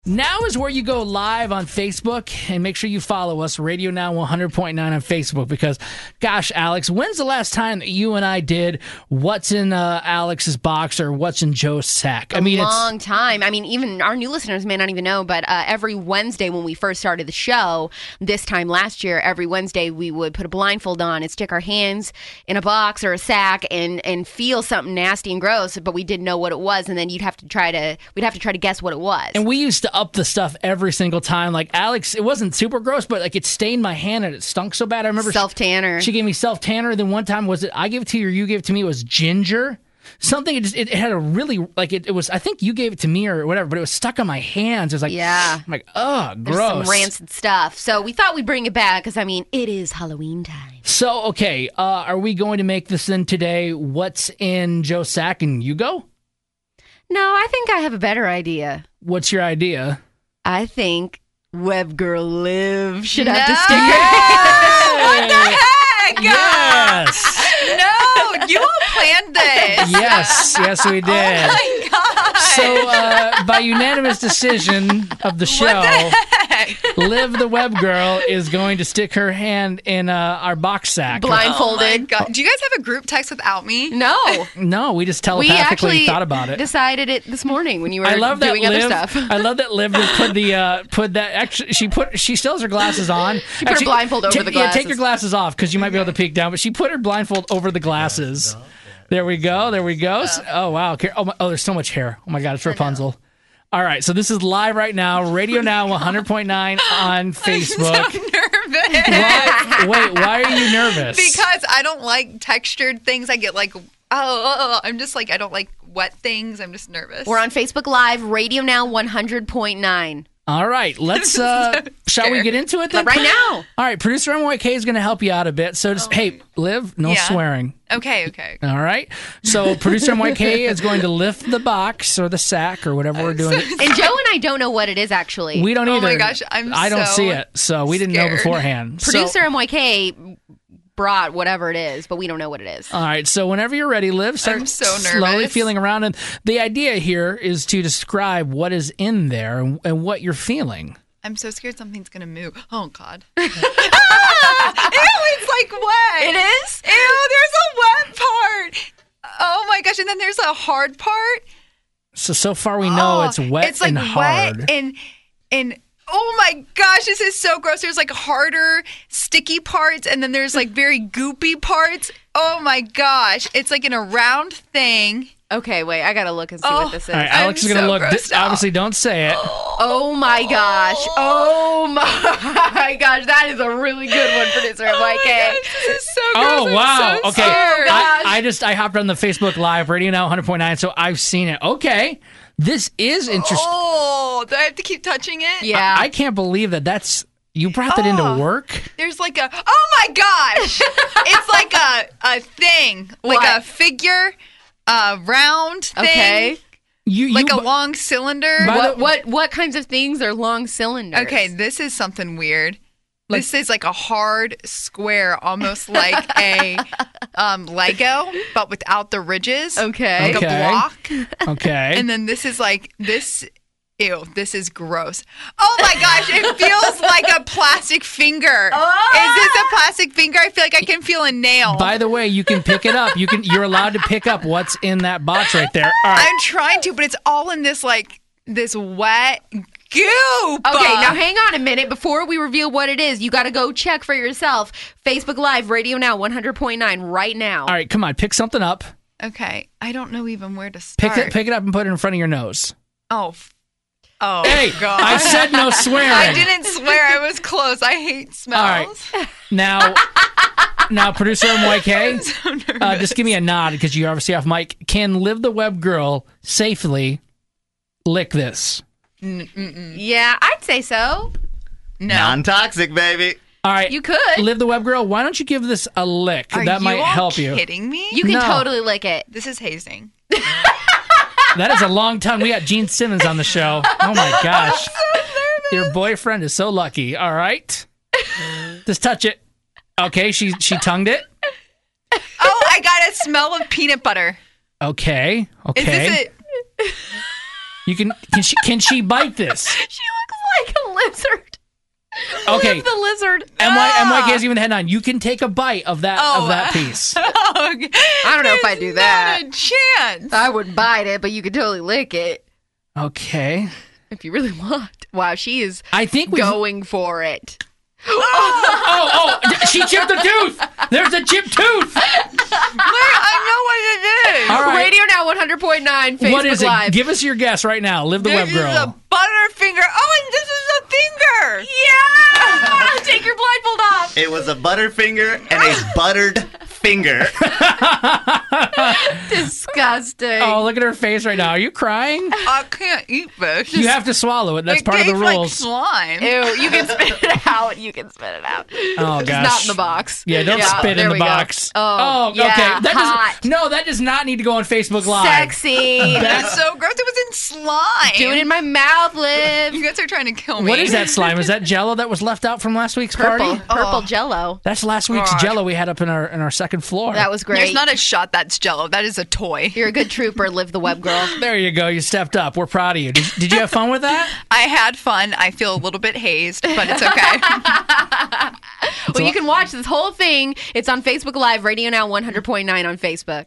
Now is where you go live on Facebook, and make sure you follow us, Radio Now 100.9 on Facebook, because, gosh, Alex, when's the last time that you and I did What's in Alex's Box or What's in Joe's Sack? A long time. I mean, even our new listeners may not even know, but every Wednesday when we first started the show, this time last year, every Wednesday we would put a blindfold on and stick our hands in a box or a sack and feel something nasty and gross, but we didn't know what it was, and then we'd have to try to guess what it was. And we used to up the stuff every single time. Like, Alex, it wasn't super gross, but like it stained my hand and it stunk so bad. I remember self-tanner. She gave me self-tanner. Then one time, was it I gave it to you or you gave it to me? It was ginger. Something, it had a really, like, it was, I think you gave it to me or whatever, but it was stuck on my hands. It was like, yeah. I'm like, oh, gross. There's some rancid stuff. So we thought we'd bring it back because, I mean, it is Halloween time. So, okay, are we going to make this in today? What's in Joe's Sack, and you go? No, I think I have a better idea. What's your idea? I think Web Girl Liv should have to stick her. What the heck? Yes. No, you all planned this. Yes, we did. Oh my gosh. So, by unanimous decision of the show, what the heck? Liv the Web Girl is going to stick her hand in our box sack. Blindfolded. Oh my God. Do you guys have a group text without me? No. No, we just telepathically thought about it. Decided it this morning when you were Liv, doing other stuff. I love that Liv just put that. Actually, she still has her glasses on. She put her blindfold over the glasses. Yeah, take your glasses off because you might be able to peek down. But she put her blindfold over the glasses. There we go. Oh wow. Oh, there's so much hair. Oh my God, it's Rapunzel. All right, so this is live right now, Radio Now 100.9 on Facebook. I'm so nervous. Wait, why are you nervous? Because I don't like textured things. I get like, I'm just like, I don't like wet things. I'm just nervous. We're on Facebook Live, Radio Now 100.9. All right, let's, shall we get into it then? Right now. All right, producer MYK is going to help you out a bit. So just, hey, Liv, no swearing. Okay. All right. So producer MYK is going to lift the box or the sack or whatever we're doing. And Joe and I don't know what it is, actually. We don't either. Oh my gosh, I don't see it, so we didn't know beforehand. Producer MYK brought whatever it is, but we don't know what it is. All right, so whenever you're ready, Liv, start slowly feeling around. And the idea here is to describe what is in there and what you're feeling. I'm so scared something's going to move. Oh, God. Ew, it's like wet. It is? Ew, there's a wet part. Oh, my gosh. And then there's a hard part. So far we know it's wet it's like and hard. Wet and oh my gosh, this is so gross. There's like harder, sticky parts, and then there's like very goopy parts. Oh my gosh. It's like in a round thing. Okay, wait, I gotta look and see what this is. All right, Alex is going to look. Obviously, don't say it. Oh my gosh. Oh my gosh. That is a really good one, producer MYK. This is so gross. Oh, wow. So Okay. I hopped on the Facebook Live, Radio Now 100.9, so I've seen it. Okay. This is interesting. Oh, do I have to keep touching it? Yeah. I can't believe that you brought that into work. There's like oh my gosh. It's like a thing. Like a figure, round thing. Okay. Like a long cylinder. What kinds of things are long cylinders? Okay, this is something weird. This is like a hard square, almost like a Lego, but without the ridges. Okay. Like a block. Okay. And then this is like this. Ew, this is gross. Oh my gosh, it feels like a plastic finger. Is this a plastic finger? I feel like I can feel a nail. By the way, you can pick it up. You're allowed to pick up what's in that box right there. All right. I'm trying to, but it's all in this wet goop. Okay, now hang on a minute. Before we reveal what it is, you got to go check for yourself. Facebook Live, Radio Now 100.9 right now. All right, come on, pick something up. Okay, I don't know even where to start. Pick it up and put it in front of your nose. Oh, hey, God. I said no swearing. I didn't swear. I was close. I hate smells. All right. Now, producer MYK, so just give me a nod because you obviously have mic. Can Liv the Web Girl safely lick this? Yeah, I'd say so. No. Non-toxic, baby. All right. You could. Liv the Web Girl, why don't you give this a lick? That might help you. Are you kidding me? You can totally lick it. This is hazing. That is a long tongue. We got Gene Simmons on the show. Oh, my gosh. I'm so nervous. Your boyfriend is so lucky. All right. Just touch it. Okay, she tongued it. Oh, I got a smell of peanut butter. Okay. Is this it? Can she bite this? She looks like a lizard. Okay. Liv the lizard. MY can't even head on. You can take a bite of that piece. I don't know if I do that. Not a chance. I wouldn't bite it, but you could totally lick it Okay. if you really want. Wow, she is I think going for it. Oh, she chipped a tooth. There's a chipped tooth. I know what it is. All right. Radio Now 100.9 Facebook What is it? Live. Give us your guess right now. Live the This web is girl. a butterfinger. Oh, and this is a finger. Yeah! Take your blindfold off. It was a butterfinger and a buttered finger. Disgusting. Oh, look at her face right now. Are you crying? I can't eat this. You have to swallow it. That's It part of the tastes like rules. slime. Ew, you can spit it out. You can spit it out. Oh, It's gosh. not in the box. Yeah, don't spit in there the we go. box. Oh, okay. yeah, hot. That does not need to go on Facebook Live. Sexy. That's so gross. It was in slime. Do it in my mouth, Liv. You guys are trying to kill me. What is that slime? Is that Jello that was left out from last week's Purple party? Jello. That's last week's Gosh. Jello we had up in our second floor. That was great. There's not a shot that's Jello. That is a toy. You're a good trooper, Liv the web girl. There you go. You stepped up. We're proud of you. Did you have fun with that? I had fun. I feel a little bit hazed, but it's okay. Well, you can watch this whole thing. It's on Facebook Live, Radio Now 100.9 on Facebook.